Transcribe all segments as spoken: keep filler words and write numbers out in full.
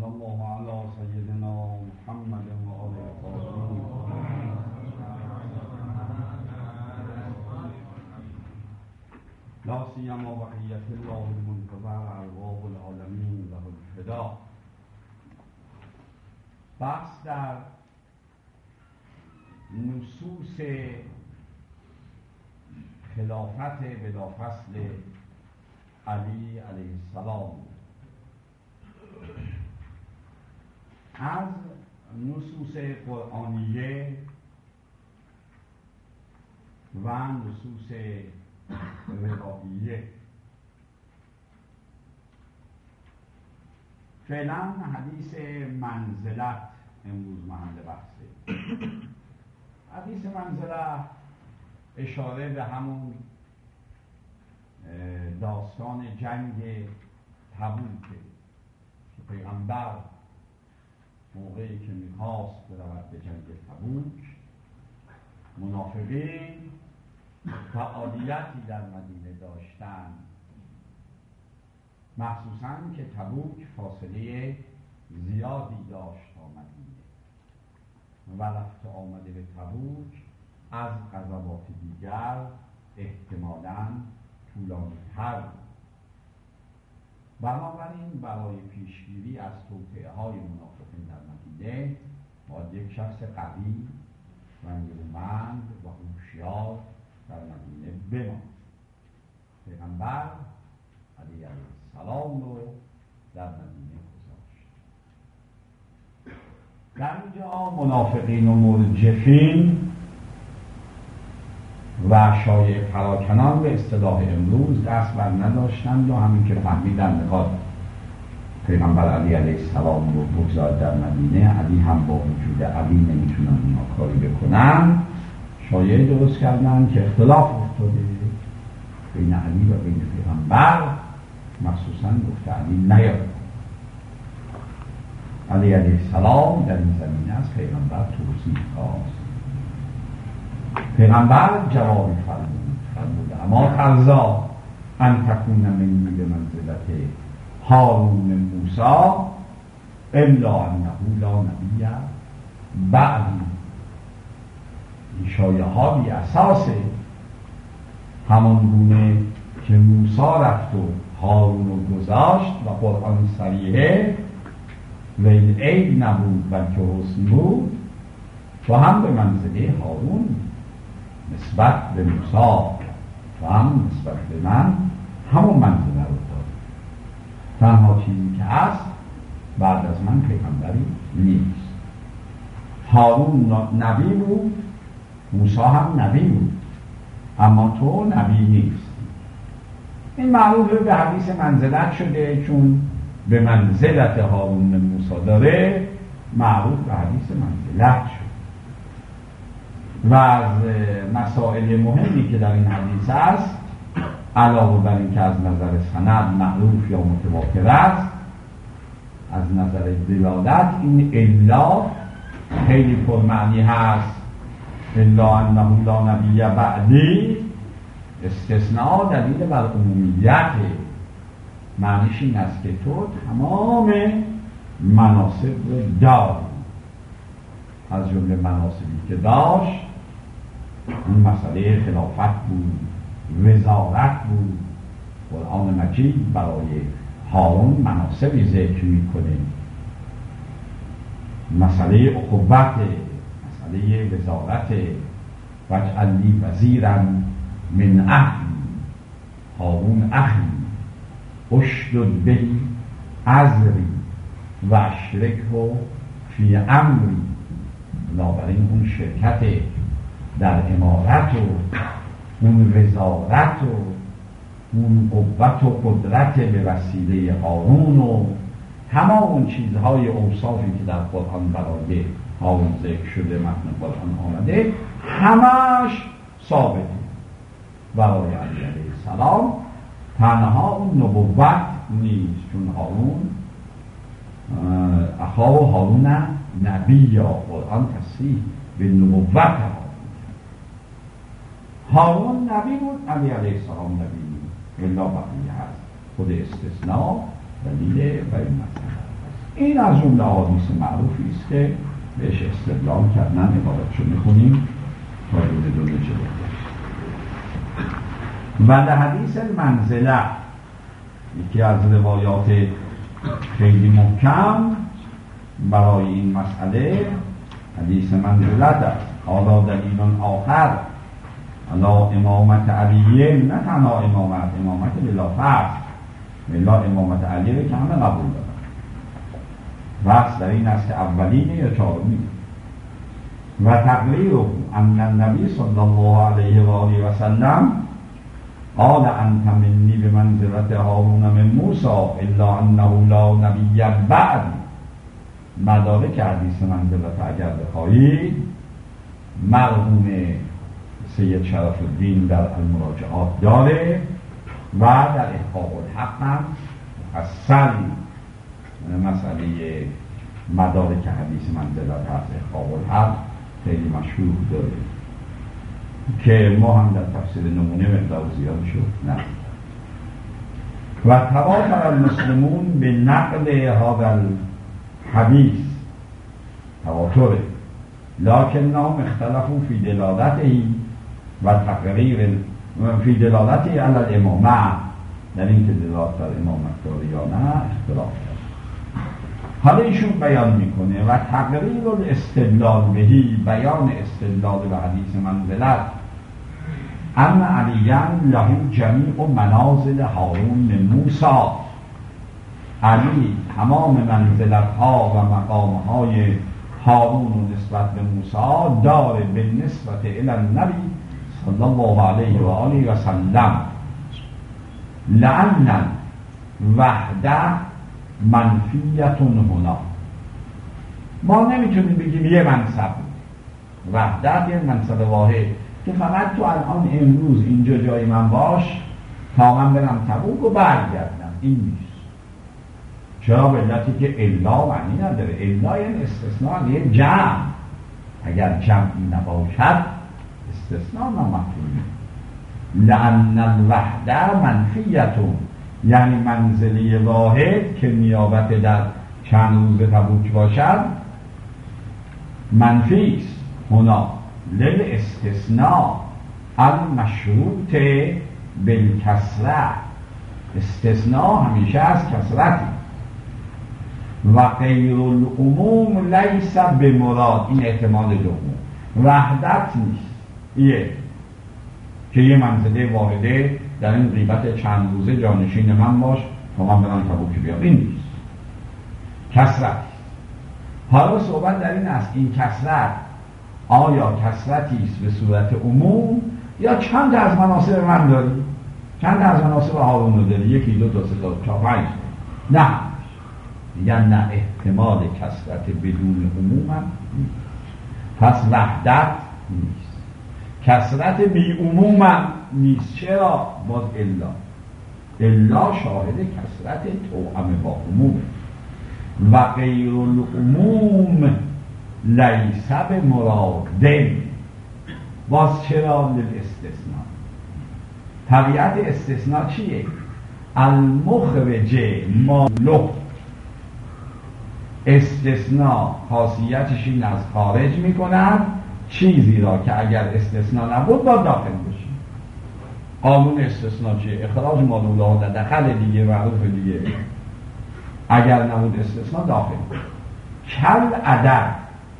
صلی الله علی سیدنا محمد و آل الطاهرین. لا سیما بقیت الله المنتظر ارواح العالمین له الفدا. بحث در نصوص خلافت بلافصل علی علیه السلام. از نصوص قرآنیه و نصوص رواییه. فعلا حدیث منزلت امروز محل بحثه. حدیث منزلت اشاره به همون داستان جنگ تبوکه که پیغمبر موقعی که میخواست برود به جنگ تبوک، منافقین فعالیتی در مدینه داشتند، مخصوصاً که تبوک فاصله زیادی داشت تا مدینه و رفت آمده به تبوک از غزوات دیگر احتمالاً طولانی‌تر بود. بنابراین برای پیشگیری از توطئه های منافقین در مدینه باید یک شخص قوی و نیرومند و هوشیار در مدینه بماند. پیغمبر علیه السلام رو در مدینه گذاشت. در اینجا منافقین و مرجفین و شایع پراکنان به اصطلاح امروز دست بر نداشتند و همین که فهمیدن میخواد پیغمبر علی علیه السلام رو بگذارد در مدینه، علی هم با وجود علی نمیتونن اونا کاری بکنن، شایعه درست کردن که اختلاف افتاده بین علی و بین پیغمبر، مخصوصا گفته علی نیاد. علی علیه السلام در این زمینه از پیغمبر توضیح خواست. پیغمبر جوابی فرمود فرمود اما ترضا ان تکون منی به منزلت هارون موسی الا انه لا نبی بعدی. این شایعه ها بی اساسه. همان گونه که موسی رفت و هارون رو گذاشت و قرآن صریحه و این عیب نبود بلکه حسن بود، و هم به منزله هارون نسبت به موسی و هم نسبت به من همون منزله رو داد. تنها چیزی که هست بعد از من پیغمبری نیست. هارون نبی بود، موسی هم نبی بود، اما تو نبی نیست. این معروف به حدیث منزلت شده، چون به منزلت هارون موسی داره معروف به حدیث منزلت شد. و از مسائل مهمی که در این حدیث است، علاوه بر این که از نظر سند معروف یا متواتر است، از نظر دلالت این الا خیلی پرمعنی هست. الا انه لا نبی بعدی، استثناء دلیل بر عمومیت. معنیش این است که تو تمام مناسب رو داری. از جمله مناسبی که داشت اون مسئله خلافت بود، وزارت بود. قرآن مجید برای هارون مناسبی ذکر میکنه، مسئله اخوت، مسئله وزارت. واجعل لی وزیرا من اهلی، هارون اخی اشدد به ازری و اشرکه فی امری. بنابراین اون شرکت در امارت و اون وزارت و اون قوت و قدرت به وسیله هارون و تمام اون چیزهای اوصافی که در قرآن برای هارون ذکر شده، متن قرآن آمده، همش ثابته برای علی علیه السلام. تنها اون نبوت نیست، چون هارون اخا هارون نبی یا قرآن تصریح به نبوت هارون. هارون نبی بود، علی علیه السلام نبی بود. الا بقیه هست، خود استثناء دلیل و این مسئله هست. این از جمله احادیث معروفی است که بهش استدلال کردن. عبارتشو میخونیم تا دونه دونه جلو. و در حدیث المنزله، یکی از روایات خیلی محکم برای این مسئله، حدیث منزلت است. حالا دلیل آخر علا امامت علیه، نه تنها امامت، امامت بلا فرض، بلا امامت علیه که همه قبول دارن. بحث در این است که اولینه یا چهارمینه. و تقریر ان النبی صلی الله علیه و آله و سلم قال انت منی بمنزلت هارون من موسی الا انه لا نبی بعد. مدارک حدیث منزلت اگر بخواهید مرحوم سید شرف الدین در المراجعات داره و در احقاق الحق هم مفصل مسئله مدارک حدیث منزلت هست. احقاق الحق خیلی مشهور داره که ما هم در تفسیر نمونه مقدار زیاد شد. نه و تواتر المسلمون به نقل هذا الحدیث، تواتره، لکنهم اختلفوا فی دلالته و تقریر فی دلالته علی الامامه، در این که دلالت بر امامت داره یا نه اختلاف داره. حالا ایشون بیان میکنه و تقریر الاستدلال بهی، بیان استدلال به حدیث منزلت، ان علیان له جمیع منازل هارون موسی. علی تمام منزلت ها و مقام های هارون و نسبت به موسی داره به نسبت الی النبی صلی الله علیه و آله و سلم، لأن وحده منفیتون هنا. ما نمیتونیم بگیم یه منصب وحدت، یه منصب واحد که فقط تو الان امروز اینجا جای من باش تا من برم تبوک و برگردم، این نیست. چرا؟ به علتی که الا معنی نداره. الا یعنی استثناء، یه جمع. اگر جمعی نباشد استثناء نامفهومه. لأن الوحده منفیتون، یعنی منزلی واحد که نیابت در چند روز تبوک باشد منفی است. هنا لل استثناء المشروط بالکسره، استثناء همیشه از کسرتی. و غیر العموم لیس بمراد، این احتمال دوم، وحدت نیست یه که یه منزله واحده در این غیبت چند روزه جانشین من باش تا من برم تبوک بیام، این نیست، کسرت. حالا صحبت در این است این کسرت آیا کسرتی است به صورت عموم یا چند از مناسب من داری؟ چند از مناسب هارون رو داری؟ یکی دو تا سه تا چهار پنج؟ نه، میگن نه، احتمال کسرت بدون عموم هم نیست. پس وحدت نیست، کسرت بی عموم هم نیست. چرا؟ باز الا الا شاهد کسرت توأم با عموم. و غیر العموم لیس بمراد، باز چرا؟ للاستثناء. طبیعت استثناء چیه؟ المخرج ما له. استثناء خاصیتش این از خارج میکنن چیزی را که اگر استثناء نبود باید داخل بشه. قانون استثناء چیه؟ اخراج ما لولا در دخل دیگه، معروف دیگه. اگر نبود استثناء داخل. کل عدد،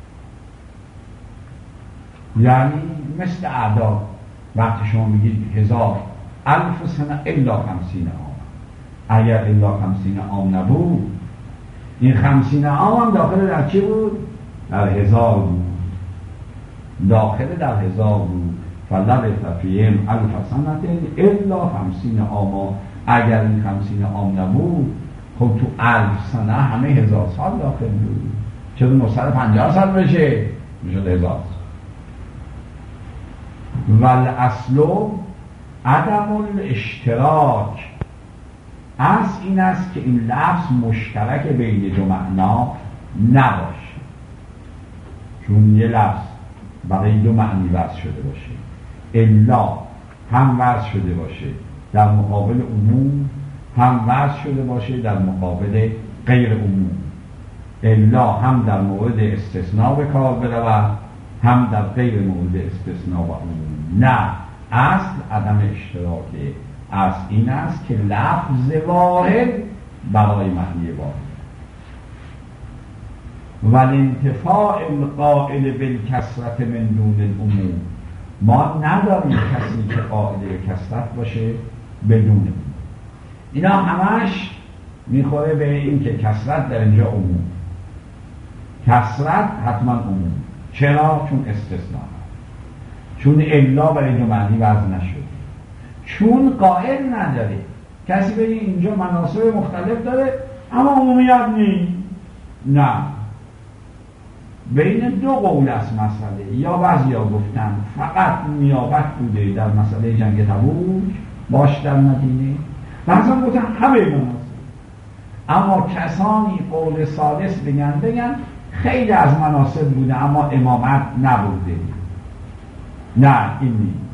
یعنی مثل اعداد. وقتی شما میگید هزار، الف سنه الا خمسین عام، اگر الا خمسین عام نبود، این خمسین عام هم داخل در چی بود؟ در هزار بود. داخل در هزار بود. فلبث فیهم الف سنة الا خمسین عام. اگر این خمسین عام نبود، خب تو الف سنه همه هزار سال داخل بود. چرا نهصد و پنجاه سال بشه؟ میشد هزار. والاصل عدم الاشتراک. اصل این است که این لفظ مشترک بین دو معنا نباشه، چون یه لفظ برای دو معنی وضع شده باشه. الا هم وضع شده باشه در مقابل عموم، هم وضع شده باشه در مقابل غیر عموم. الا هم در مورد استثناء به کار برود هم در غیر مورد استثناء و عموم. نه، اصل عدم اشتراکه. اصل این است که لفظ واحد برای معنی واحد و الانتفاع القائل بالکثرت من دون العموم. ما نداریم کسی که قائل به کثرت باشه بدون. اینا همش میخوره به این که کثرت در اینجا عموم، کثرت حتما عموم. چرا؟ چون استثناء، چون الا برای اینجا معنی وضع نشده، چون قائل نداره. کسی بگه اینجا مناسب مختلف داره اما عمومیت نیست. نه، بین دو قول است مسئله. یا بعضیا گفتن فقط نیابت بوده در مسئله جنگ تبوک باش در مدینه، بعضا گفتن همه مناسب. اما کسانی قول ثالث بگن بگن خیلی از مناسب بوده اما امامت نبوده. نه، این نیست.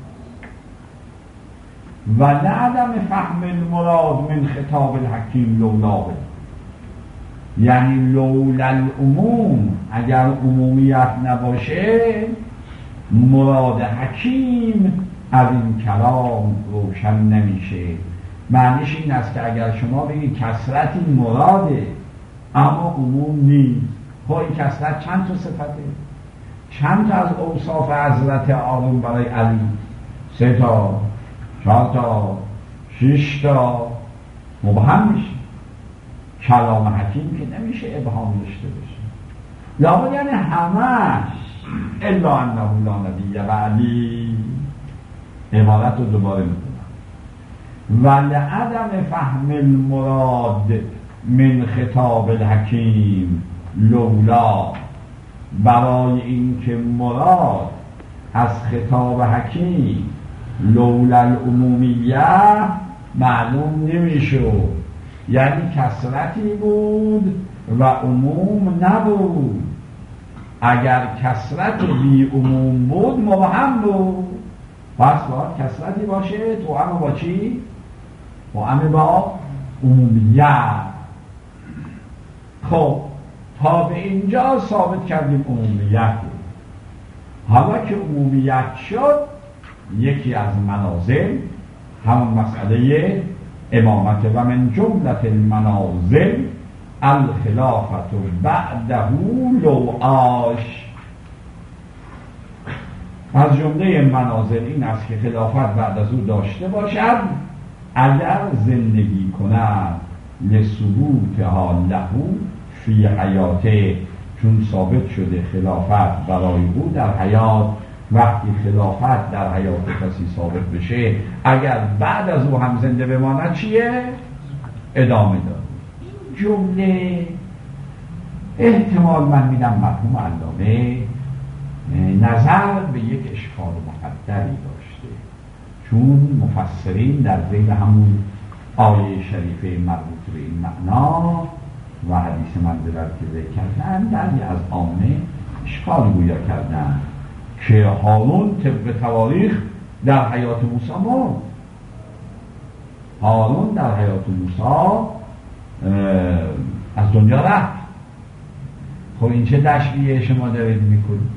و لعدم فهم المراد من خطاب الحکیم لولاه، یعنی لولا العموم، اگر عمومیت نباشه مراد حکیم از این کلام روشن نمیشه. معنیش این است که اگر شما بگید کثرت این مراده اما عموم نیست، خب این کثرت چند تا صفته؟ چند تا از اوصاف حضرت آدم برای علی؟ سه تا، چهار تا، شش تا، مبهم میشه. کلام حکیم که نمیشه ابهام داشته باشه. لابد یعنی همش الا انه لا نبی بعدی. عبارت رو دوباره میکنم. و لعدم فهم المراد من خطاب الحکیم لولا، برای این که مراد از خطاب حکیم لولا العمومیه معلوم نمیشد، یعنی کثرتی بود و عموم نبود. اگر کثرت بی عموم بود مبهم بود، پس باید کثرتی باشه تو همه با چی؟ با همه با عمومیت. خب تا به اینجا ثابت کردیم عمومیت. حالا که عمومیت شد، یکی از منازل همون مسئله امامت و من جملت المنازل الخلافت بعده لو عاش. از جمله منازل این است که خلافت بعد از او داشته باشد اگر زندگی کند لثبوتها له فی حیاته، چون ثابت شده خلافت برای او در حیات. وقتی خلافت در حیات کسی ثابت بشه، اگر بعد از او هم زنده بماند چیه؟ ادامه داد. این جمله احتمال من میدم مرحوم علامه نظر به یک اشکال مقدری داشته، چون مفسرین در ذیل همون آیه شریفه مربوط به این معنا و حدیث منزلت که ذکر کردن در از عامه اشکال گویا کردن که هارون طبق تواریخ در حیات موسی مرد. هارون در حیات موسی از دنیا رفت. خب این چه تشبیه شما دارید میکنید؟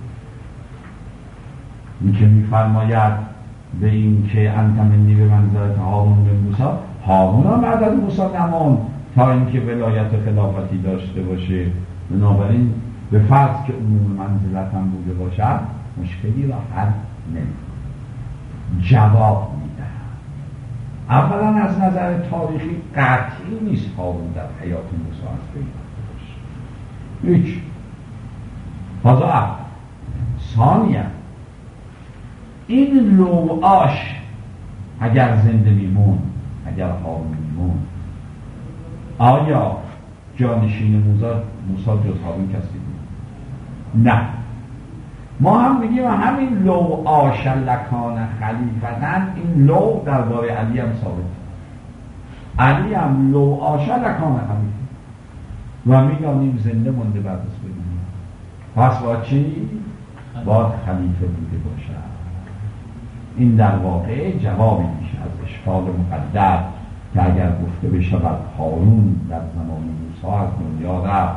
این که میفرماید به این که انت منی به منزلت هارون به موسی، هارون هم بعد از موسی نماند تا اینکه ولایت خلافتی داشته باشه. بنابراین به فرض که عموم منزلت هم بوده باشد مشکلی را حل نمی‌کنه. جواب میدهم اولا از نظر تاریخی قطعی نیست هارون در حیات موسی از بین رفته باشه. هیچ. هذا اول. ثانیا این لوعاش اگر زنده میمون، اگر هارون میمون، آیا جانشین موسی موسی جز هارون کسی بود؟ نه. ما هم میگیم همین لو آشلکان خلیفتن، این لو درباره علی هم ثابت. علی هم لو آشلکان خلیفه و میگانیم زنده مونده بعد از بگیم. پس با چی؟ باید خلیفه بوده باشد. این در واقع جوابی میشه از اشکال مقدر که اگر گفته بشود هارون در زمان موسی از دنیا رفت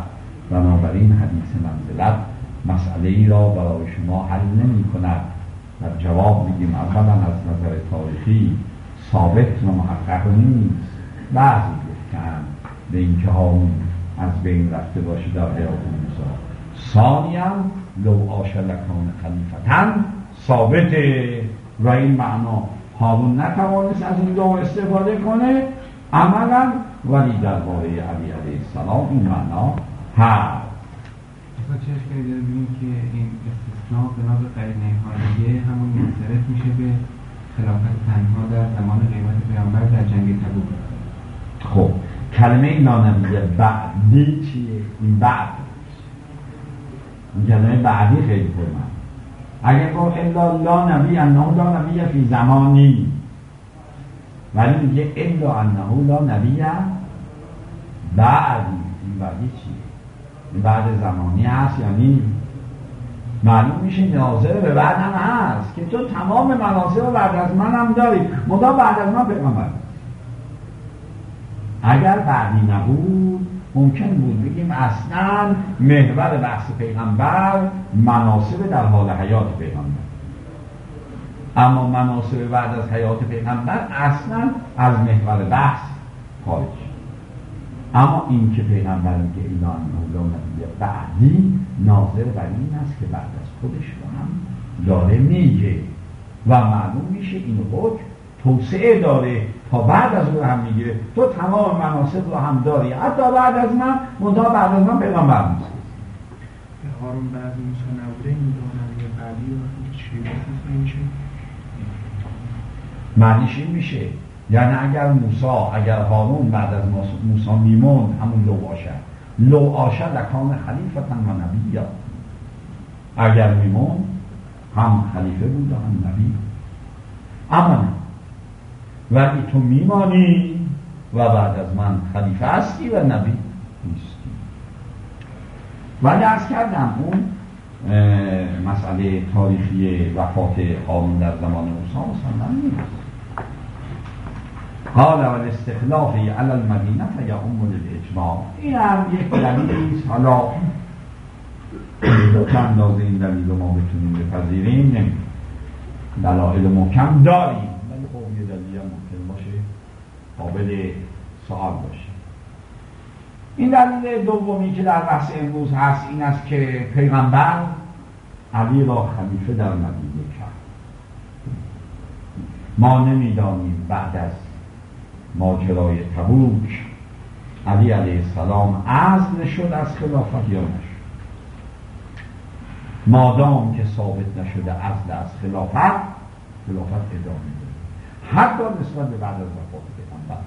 بنابراین حدیث منزلت مسئله ای را برای شما حل نمی کند. در جواب میگیم اولا از نظر تاریخی ثابت و محقق نیست. بعضی گفتن به اینکه هارون از بین رفته باشه در حیات موسی. ثانیاً لو آش لکان خلیفتن ثابته و این معنا هارون نتوانست از این دعا استفاده کنه عملا، ولی درباره علی علیه السلام این معنا هست. اصلا چه اشکالی داره ببینیم که این استثناء بنا به قرینه حالیه همون منصرف میشه به خلافت تنها در زمان قیامت پیامبر در جنگ تبوک. خب کلمه نانبیه بعدی چیه؟ این بعد این کلمه بعدی خیلی پرمند. اگر گفت الا لا نبی انه لا نبی فی زمانی، ولی میگه الا انه لا نبی بعدی. این بعدی چیه؟ این بعد زمانی هست یعنی معلوم میشه ناظر به بعد هم هست که تو تمام مناصب بعد از من هم داری، مدا بعد از من پیغمبر. اگر بعدی نبود ممکن بود بگیم اصلا محور بحث پیغمبر مناصب در حال حیات پیغمبر، اما مناصب بعد از حیات پیغمبر اصلا از محور بحث خارج. اما این که پیغمبر میگه الا انه لا نبی بعدی ناظر بر این است که بعد از خودش رو هم داره میگه و معلوم میشه این حکم توسعه داره تا بعد از اون هم میگیره. تو تمام مناسب رو هم داری حتی بعد از من، منتها بعد از من پیغمبر نیست. هارون بعد موسی نبوده این دانم یه بعدی رو چی بسید میشه؟ معنیش این میشه یعنی اگر موسی اگر هارون بعد از موسی میموند همون لو آشه لو آشه لکان خلیفتن و نبی، اگر میموند هم خلیفه بود و هم نبی. اما نه، ولی تو میمانی و بعد از من خلیفه هستی و نبی نیستی. ولی عرض کردم اون مسئله تاریخی وفات هارون در زمان موسی مثلا نیست. قال والاستخلافی علی المدینه فیعم الاجماع. این هم یک دلیلیست. حالا چند اندازه این دلیل رو ما بتونیم بپذیریم نمید. دلائل محکم داریم ولی خب یه دلیل هم ممکن باشه قابل سوال باشه. این دلیل دومی که در بحث امروز هست این است که پیغمبر علی را خلیفه در مدینه کرد. ما نمیدانیم بعد از ماجرای تبوک علی علیه السلام عزل شد از خلافت یا نشد. مادام که ثابت نشده عزل از خلافت، خلافت ادامه داره حتی نسبت به بعد از وفات پیغمبر.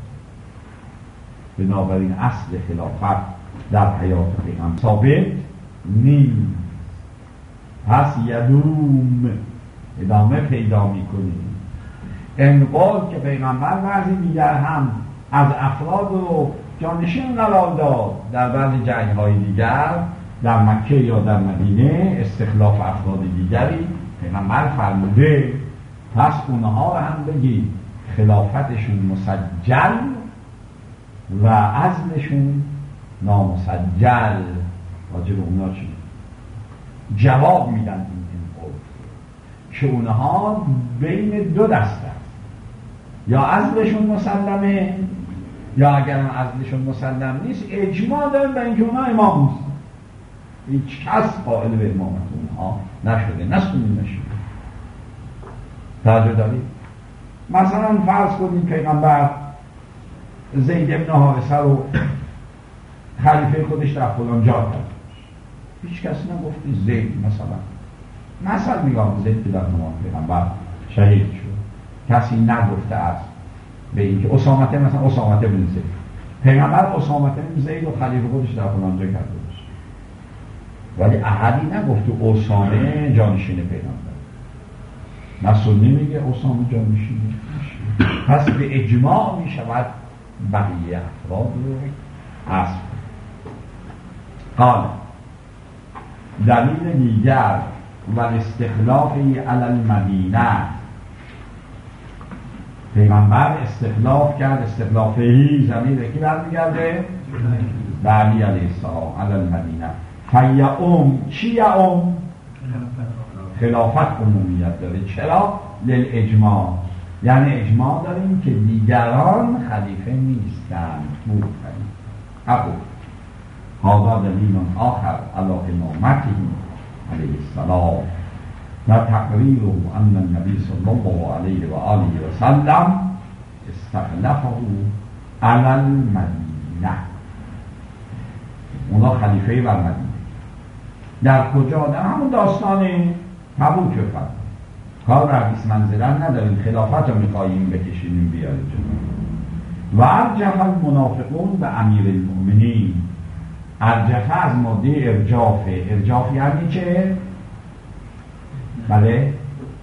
بنابراین اصل خلافت در حیات پیغمبر ثابت نیست، پس یدوم ادامه پیدا میکنیم. انقال که پیغمبر بعضی دیگر هم از افراد رو جانشین قرار داد در بعضی جنگ‌های دیگر در مکه یا در مدینه استخلاف افراد دیگری پیغمبر فرموده، پس اونها رو هم بگی خلافتشون مسجل و عزلشون نامسجل. راجع به اونها چی؟ جواب میدن این انقال که اونها بین دو دسته است، یا عزلشون مسلمه یا اگر هم عزلشون مسلم نیست اجماع دارن به اینکه اونها امام نیست. هیچ کس قائل به امامت اونها نشده، نسونی نشده. توجه دارید؟ مثلا فرض کنید پیغمبر زید ابن حارثه رو خلیفه خودش در فلان جا کرد، هیچ کسی نگفت زید مثلا مثلا میگم زید که در زمان پیغمبر شهید شد، کسی نگفته است به اینکه اسامه مثلا اسامه بن زید پیغمبر اسامه بن زید و خلیفه خودش در فلان جا کرده باشه، ولی احدی نگفت اسامه جانشین پیغمبر. نه سنی میگه اسامه جانشین، پس به اجماع میشود بقیه افراد رو حذف. قال دلیل دیگر و استخلافی علی المدینه پیغمبر استخلاف کرد، استخلافهی زمین کی برمیگرده؟ به علی علیه السلام علی المدینه. فیعم چی یعم؟ خلافت عمومیت داره. چرا؟ للاجماع، یعنی اجماع داریم که دیگران خلیفه نیستند. بود ابو هذا دلیل آخر علی امامته علیه السلام و تقریره ان النبی صلی الله علیه و آله و سلم استخلفه علی المدینه. اونا خلیفه بر مدینه. در کجا؟ در همون داستان تبوک فرد. کار به حدیث منزلت نداریم، خلافت رو میخواییم بکشینیم بیاره جلو. و ارجف المنافقون به امیر المؤمنین. ارجفه از ماده ارجافه. ارجاف یعنی چه؟ بله؟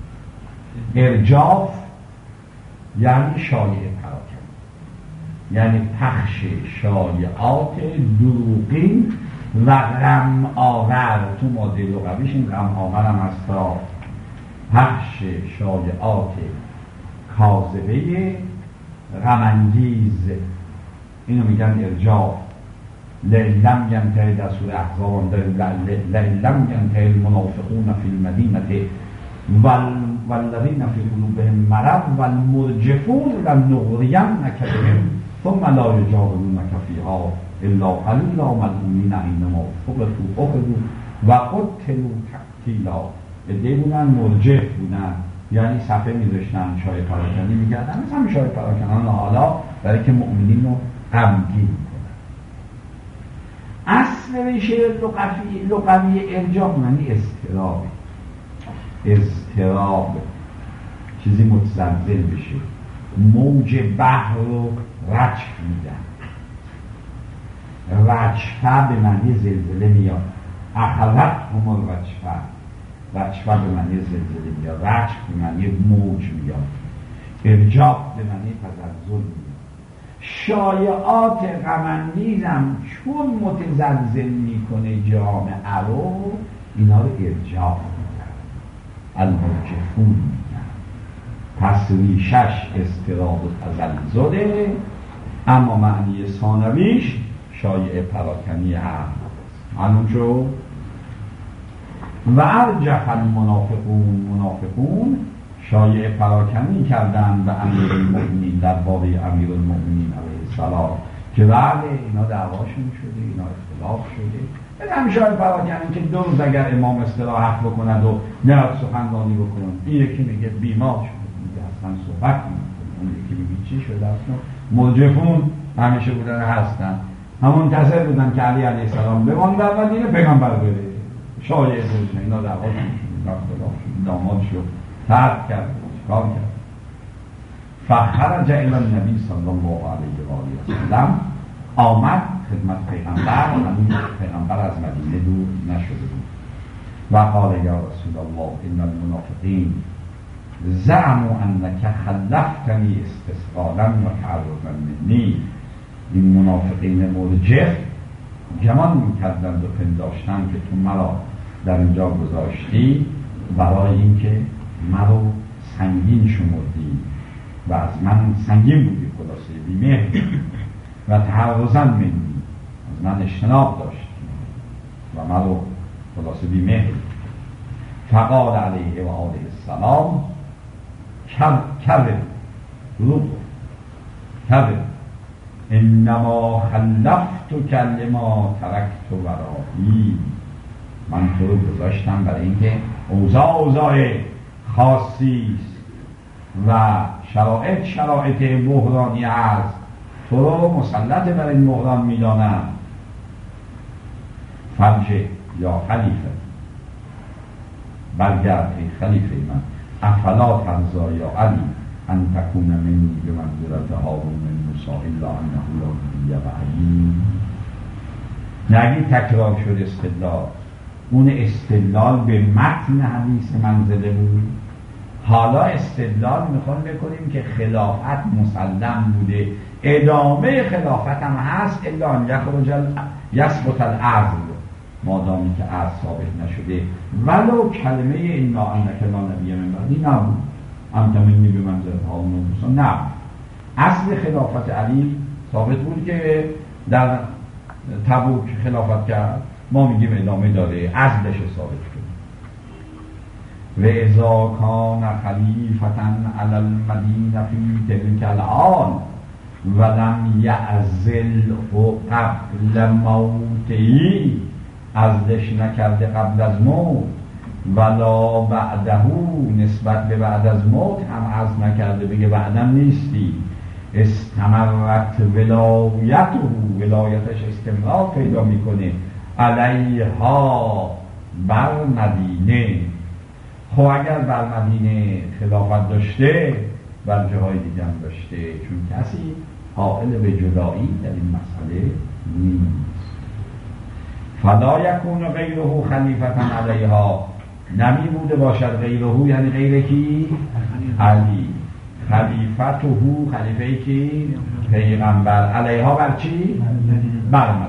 ارجاف یعنی شایعه پراکنی، یعنی پخش شایعات دروغین و غم آور. تو ماده لغویش این غم آور هم هست، تا پخش شایعات کاذبه غم‌انگیز، اینو میگن ارجاف. لئن ینتهی در سوره احزاب، لئن لم ینتهی المنافقون فی المدینه والذین فی قلوبهم مرض والمرجفون لنغرینک بهم ثم لا یجاورونک فیها الا قلیلا ملعونین اینما ثقفوا اخذوا و قتلوا تقتیلا. عده‌ای بودن مرجف بودن، یعنی صفحه میذاشتن شای پراکنی میگردن، مثلا شای پراکنان حالا برای که مؤمنین رو غمگین کنن. اصل ریشه لغوی لغوی ارجاف معنی اضطراب. اضطراب چیزی متزلزل بشه، موج بحر رو رجف میدن. رجفه به معنی زلزله میاد. اخذت هم رجفه. رجفه به معنی زلزله میاد. رجف به معنی موج میاد. ارجاف به معنی تزلزل میاد. شایعات غم‌انگیزم چون متزلزل میکنه جامعه رو، اینا رو ارجاف میکنن، المرجفون میکنن. پس ریشش اضطراب و تزلزله، اما معنی ثانویش شایعه پراکنی هم. معلوم شد؟ و ارجف المنافقون. منافقون شایعه پراکنی کردن به امیر المؤمنین، در باب امیر المؤمنین علیه السلام، که بله اینا دعواشون شده، اینا اختلاف شده. این هم شایعه پراکنی که دو روز اگر امام استراحت بکند و نه سخنرانی بکنند، این یکی میگه بیمار شده، میگه اصلا صحبت نمی‌کنه، اون یکی میگه چی شده اصلا. مرجفون همیشه بودن هستن، همون منتظر بودن که علی علیه السلام بماند در مدینه، پیغمبر بره. شایعه بود، اینا دعواشون شده، اختلاف شده، داماد شد، ترک کرد، کار کرد. فخرج الی النبی صلی الله علیه و آله و سلم، آمد خدمت پیغمبر، همین پیغمبر از مدینه دور نشده بود. و قال یا رسول الله ان المنافقین زعموا انک خلفتنی استثقالا و تعرضا منی. این منافقین مرجف گمان میکردند و پنداشتند که تو مرا در اینجا گذاشتی برای اینکه مرا سنگین شمردی و از من سنگین بودی، خلاصه بیمهر و تعرضا منی، از من اجتناب داشتی و مرا خلاصه بیمهر. فقال علیه و آله السلام کذب، دروغ کذب، انما خلفتک لما ترکت ورایی. من تو رو گذاشتم برای اینکه اوضاع اوضاع خاصی است و شرایط شرایط بحرانی است، تو رو مسلط بر این بحران میدانم. فرجه یا خلیفه، برگرد ای خلیفه من، افلا ترضا یا علی ان تکون منی به منزلت هارون من موسی الا انه لا نبی بعدی. نگی تکرار شد استدلال، اون استدلال به متن حدیث منزله بود. حالا استدلال میخوام بکنیم که خلافت مسلم بوده، ادامه خلافت هم هست، الا ان یخرج یثبت العزل، مادامی که عزل ثابت نشده، ولو کلمه انا انک لا نبی من بعدی نبود. انت منی به منزلت هارون موسی نه. اصل خلافت علی ثابت بود که در تبوک خلافت کرد، ما میگیم ادامه داره، اصلش ثابت شد. و اذا کان خلیفة علی المدینه فی تلک الحال ولم یعزله قبل موته، عزلش نکرده قبل از موت، ولا بعده نسبت به بعد از موت هم عزل نکرده بگه بعدم نیستی، استمرت ولایته، ولایتش استمرار پیدا میکنه علیها بر مدینه. خب اگر بر مدینه خلافت داشته بر جاهای دیگه هم داشته، چون کسی قائل به جدایی در این مسئله نیست. فلا یکون غیره خلیفة علیها، نمی بوده باشد غیره یعنی غیر کی؟ علی. خلیفته خلیفه کی؟ پیغمبر. علیها بر چی؟ بر مدینه.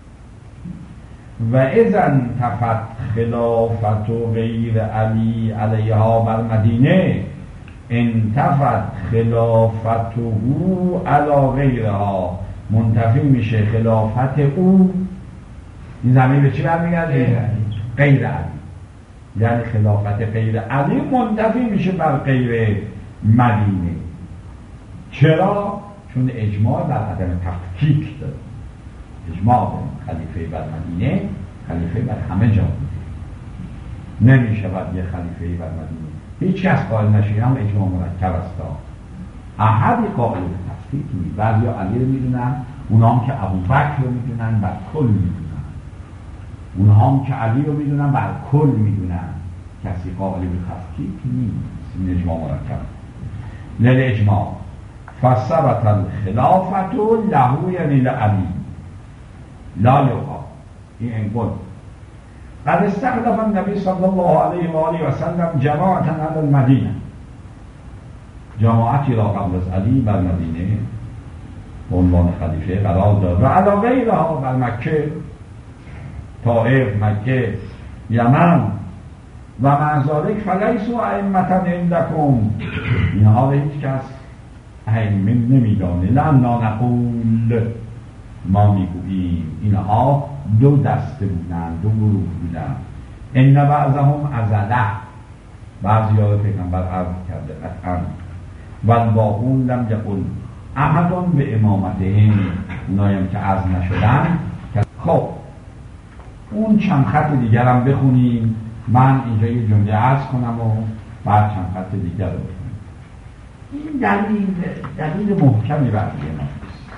و اذن تفت خلافت غیر علی علیها بر مدینه انتفت خلافته علی غیرها، منتفی میشه خلافت او، این زمین به چی برمیگرده؟ غیر علی. یعنی خلافت غیر علی منتفی میشه بر غیر مدینه. چرا؟ چون اجماع بر عدم تفکیک داره. اجماع خلیفه بر مدینه خلیفه بر همه جا بوده، نمی شود یه خلیفه بر مدینه هیچ کس قائل نشه، هم اجماع مرکب است. احدی قائل به تفکیک نیست. بعضی علی رو میدونن، اونا هم که ابوبکر رو میدونن بر کل میدونن، اونا هم که علی رو میدونن بر کل میدونن، کسی قائل به تفکیک نیست. این اجماع مرکب لل اجماع. فثبت الخلافت له یعنی لعلی لا یقال. این انقل قد استخلف النبی صلی الله علیه و آله و سلم جماعتا علی المدینه، جماعتی را قبل از علی بر مدینه به عنوان خلیفه قرار داد و علی غیرها بر مکه، طائف، مکه، یمن و مع ذلک فلیسوا ائمة عندکم، اینها را هیچ کس ائمه نمیدانه. لأننا نقول، ما میگوییم اینها دو دسته بودن، دو گروه بودن. ان بعضهم عزله، بعضی ها پیغمبر عرض کرده قطعا، و باقون لم یقل احد به امامتهم، اونایم که عرض نشدن. خب اون چند خط دیگر هم بخونیم، من اینجا یه جمله عرض کنم و بعد چند خط دیگر رو بخونیم. این دلیل دلیل محکمی برای ما.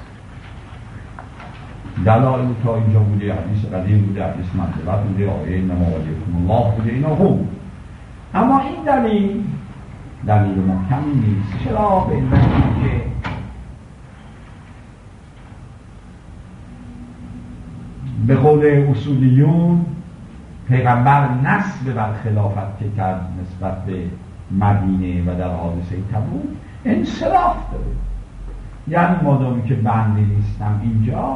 دلائل تا اینجا بوده، حدیث قدیم بوده، حدیث منزلت بوده، آیه نما علیکم الله بوده، اینا خوب. اما این دلیل دلیل محکمی نیست. چرا؟ به این دلیل که به قول اصولیون پیغمبر نسب بر خلافت که کرد نسبت به مدینه و در حادثه تبوک انصراف داره. یعنی مادامی که بنده نیستم اینجا،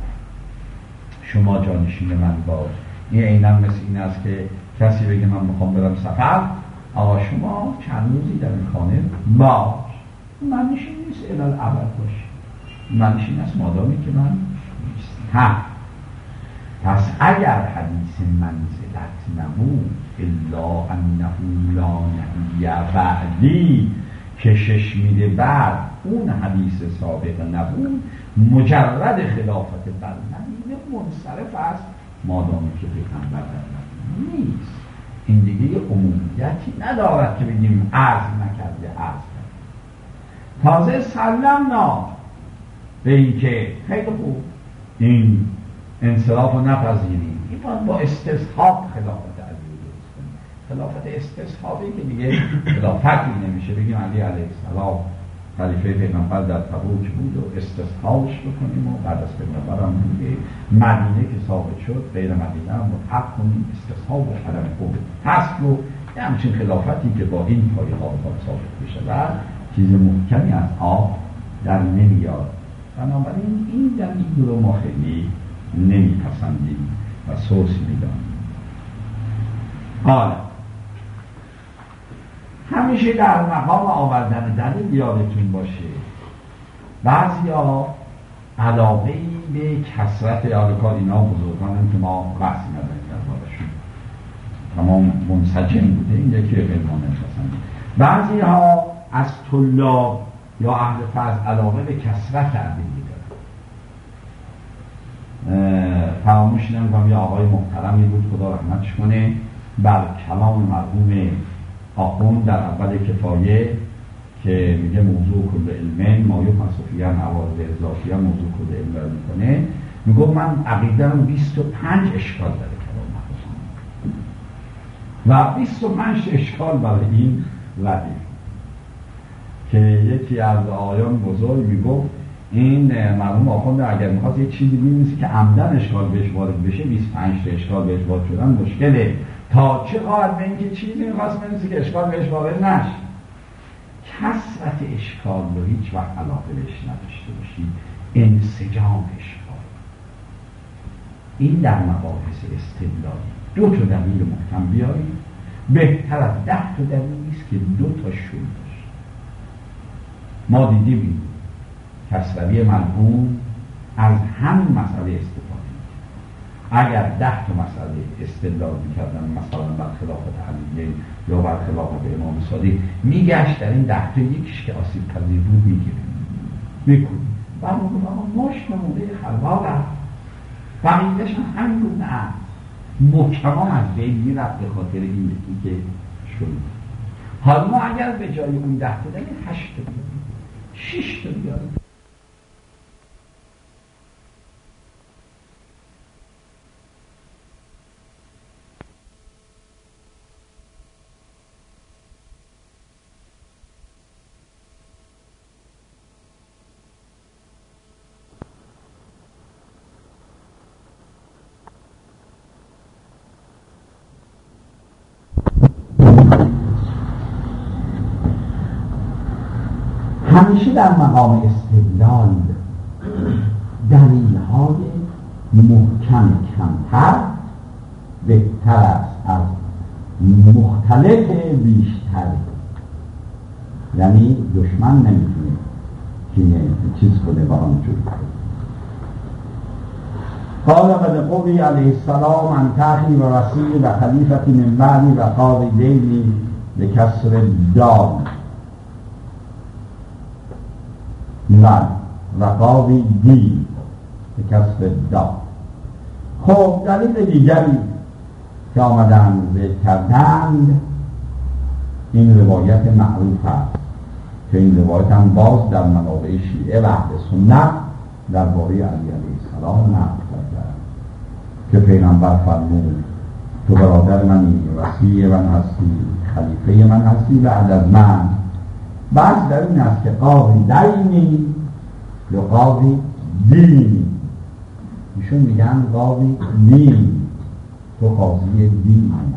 شما جانشین من باش. این عیناً مثل این است که کسی بگه من میخوام برم سفر، آقا شما چند روزی در این خانه باش. من نشین نیست الالعبد باش، من نشین است مادامی که من نیستم. پس اگر حدیث منزلت نبود الا انه لا نبی بعدی، کشش میده بعد اون حدیث سابق نبود، مجرد خلافت بر مدینه منصرف است مادامی که پیغمبر در مدینه نیست. این دیگه عمومیتی ندارد که بگیم عرض نکرده عرض کرده. تازه سلمنا به این که خیلی خوب این انصراف رو نپذیریم، این باید با استصحاب خلافت علی رو درست کنیم. خلافت استصحابی که دیگه خلافتی نمیشه بگیم علی علیه السلام خلیفه پیغمبر در تبوک بود و استصحابش بکنیم و بعد از پیغمبر هم بوده مدینه که ثابت شد غیر مدینه هم متحق کنیم، استصحاب و عدم قوت هست و یه همچین خلافتی که با این پایه ها بخواد ثابت بشه و چیز محکمی از آب در نمیاد. بنابراین این دلیل رو ما خیلی نمیپسندیم و سوس میدانیم. قال همیشه در مقام آوردن دلیل یادتون باشه بعضی ها علاقه به کثرت یادکار اینا بزرگان که ما بحثی نداریم در بارشون تمام منسجم بوده این یکی علمان نشستن. بعضی ها از طلاب یا اهل فضل علاقه به کثرت ادله دارن. فراموش نمی‌کنم یه آقای محترمی بود خدا رحمتش کنه بر کلام مرحوم آخوند در اول کفایه که میگه موضوع کل علم ما یفصفیان عوارض اضافیه موضوع کل علم رو میکنه میگه من عقیده‌ام بیست و پنج اشکال داره کلام و بیست و پنج اشکال برای این ردیف که یکی از آیان بزرگ میگفت این مرحوم آخوند اگر میخواست یه چیزی بینیسی که عمدن اشکال بهش وارد بشه بیست و پنج اشکال بهش وارد شدن مشکله تا چه قدر به اینکه چیزی میخواست بینیسی که اشکال بهش وارد نشه. کثرت اشکال رو هیچ وقت علاقه بهش نداشته باشید. انسجام اشکال این در مباحث استدلالی دو تا دلیل محکم بیارید بهتر از ده تا دلیلی است که دو تا شول باشه. ما دیدیم کسروی مرحوم از همین مسئله استفاده می‌کرد. اگر ده تا مسئله استدلال می‌کردن مثلا بر خلافت علیه یا بر خلافت امام صادق میگشت در این ده تا یکیش که آسیب پذیر بود میگیره میکنه و اون آقا مش نمونه خلاق است بقیه‌اش هم همین گونه است محکما از بین میرفت به خاطر این یکی که شروع. حالا ما اگر به جای اون ده تا داریم هشت تا بیاریم شش تا بیاریم همیشه در مقام استدلال دلیل‌های محکم کمتر بهتر است از مختلف بیشتر. یعنی دشمن نمیتونه که چیز کنه با آن جور قال قد قوی علیه السلام ان تأخی و وسیع و خلیفتی من بعدی و قاضی دیلی لکسر دال نه رقابی دی به کسب دا. خب دلیل دیگری که آمدن ذکر کردند این روایت معروف است که این روایت هم باز در منابع شیعه و اهل سنت درباره علی علیه السلام نقل کردند که پیغمبر فرمود تو برادر منی، وصی من هستی، خلیفه من هستی بعد از من. بعض در این است که قاضی دینی یا قاضی دینی. ایشون میگن قاضی دین، تو قاضی دین من.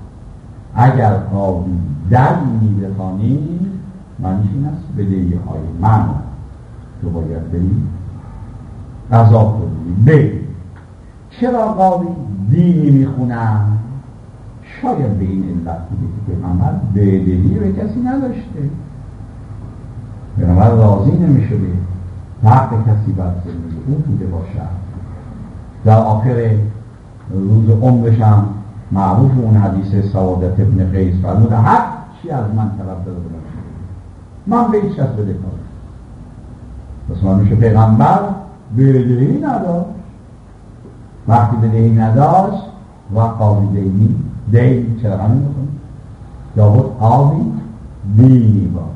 اگر قاضی دینی بخوانی معنیش این است بدهی های من تو باید بری قضا کنی. به چرا قاضی دینی میخونن؟ شاید به این علت بوده که پیغمبر بدهی به کسی نداشته، پیغمبر راضی نمیشده حق کسی بر زندگی اون بوده باشد. در آخر روز عمرش هم معروف اون حدیث سعادت ابن قیس فرموده هر چی از من طلب داره بودم من به هیچ کس بده کارم. پس من میشه پیغمبر بدهی نداشت. وقتی بدهی نداشت و قاضی دینی دین چرا همین بکنه لابد قاضی دینی باید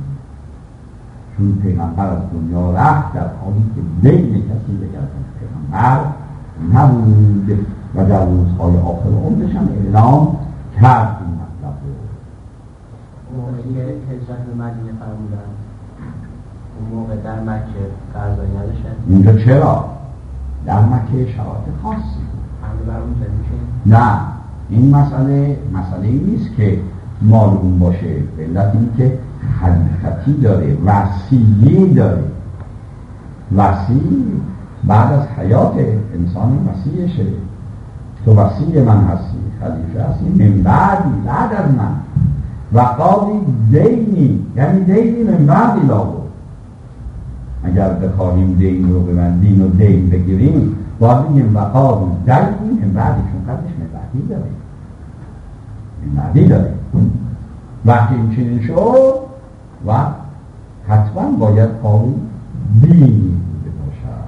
چون پیغمبر از دنیا رفت در حالی که دین کسی بگردن پیغمبر نبود و در روزهای آخر عمرش هم اعلام کرد این مطلب رو. موقعی هجرت به مدینه فرمودن اون موقع در مکه قرضایی نداشتن اینجا چرا؟ در مکه شرایط خاصی حمله بر اون میشه؟ نه این مسئله مسئله ای نیست که معلوم باشه، به علت این که خلیفتی داره، وصیی داره. وصی بعد از حیات انسان وصیشه. تو وصی من هستی، خلیفه هستی من بعدی بعد از من. و قاضی دینی یعنی دینی من بعدی لابد. اگر بخواهیم دین رو ببند دین و دین بگیریم باید بگیم و قاضی دینی من بعدی، چون قبلش من بعدی داره من بعدی داره. وقتی این چنین شد و حتما باید قانون دینی بوده باشد.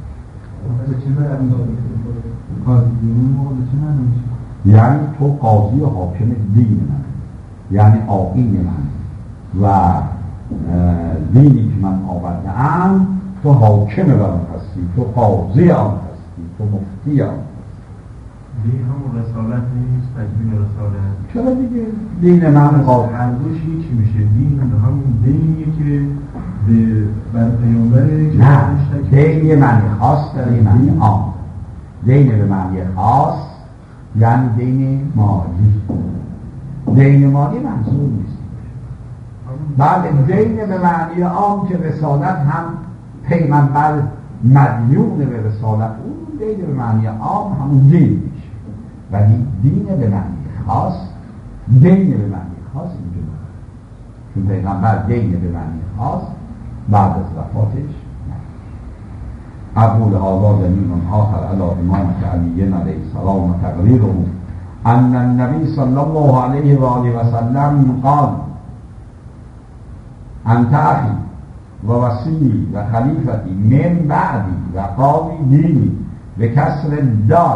قاضی دینی موقع به چه معنی میشه؟ یعنی تو قاضی و حاکم دین من، یعنی آیین من و دینی که من آورده‌ام تو حاکم بر آن هستی، تو قاضی آن هستی، تو مفتی آن هستی. دین همون رسالت نیست، تکمیل رسالت. چرا دیگه دین من قاضی هر دوش یکی میشه. دین همون دینیه که به بر پیامبره. نه، دین یه معنی خاص داره، یه معنی عام. دین به معنی خاص یعنی دین مالی. دین مالی منظور نیست. بعد دین به معنی عام که رسالت هم پیغمبر مدیون به رسالت، اون دین به معنی عام همون دین میشه. ولی دین به معنی خاص، دین به معنی خاص اینجا، چون پیغمبر دین به معنی خاص بعد از وفاتش اقول هذا دلیل آخر علی امامة علی علیه السلام و تقریره ان النبی صلی الله علیه و آله و سلم قال انت اخی و وصی و خلیفتی من بعدی و قاضی دینی به کسر دال.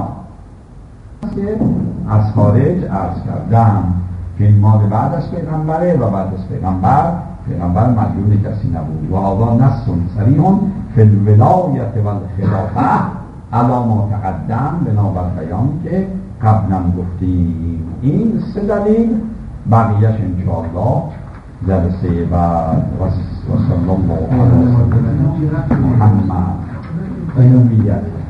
از خارج عرض کردم که این مال بعد از پیغمبره و بعد از پیغمبر پیغمبر مدیون کسی نبود. و آقا نص صریح فی الولایت و الخلافه علی ما تقدم، بنابر بیان که قبلا گفتیم. این سه دلیل، بقیهش انشاءالله جلسه بعد. و صلی الله علیه و محمد.